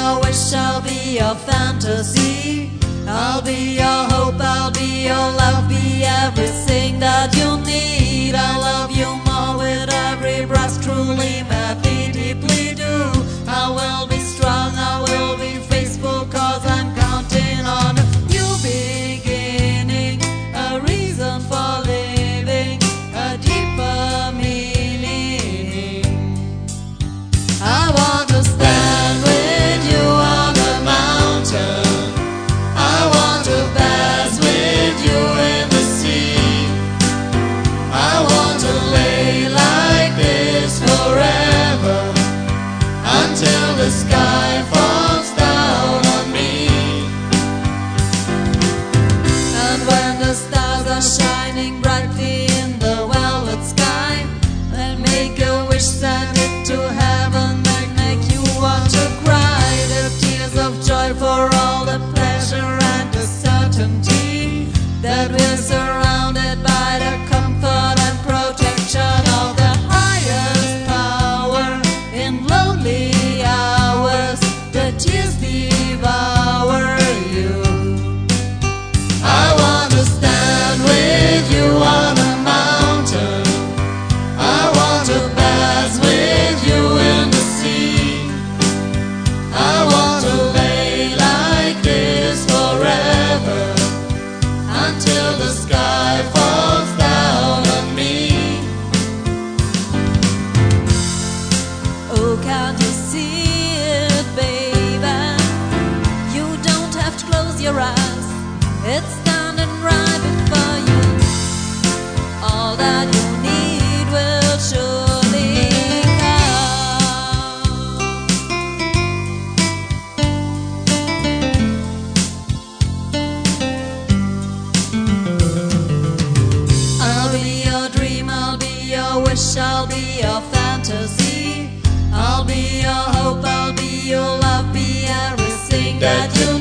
your wish, I'll be your fantasy. I'll be your hope, I'll be your love, be everything that you need. I love you more with every breath, truly, madly, deeply do. I will be strong, I will be faithful, cause I'm counting on a new beginning, a reason for living, a deeper meaning. I want to stand with you on the mountain. I want to bask with you in the sea. I want to lay like this forever, until the sky falls down on me. And when the stars are shining brightly in the velvet sky, then make a wish, send it to heaven, and make you want to cry. The tears of joy for all the pleasure and the certainty that we're surrounded by the comfort and protection of the highest power. In lonely hours, the tears devour you. I want to stand with you on a mountain. I want to bask with you in the sea. I want to lay like this forever, until the sky falls down on me. Oh, can't you see it, baby? You don't have to close your eyes, it's standing right before you. All that you need will surely come. I'll be your dream, I'll be your wish, I'll be your fantasy. I'll be your hope, I'll be your love, be everything that you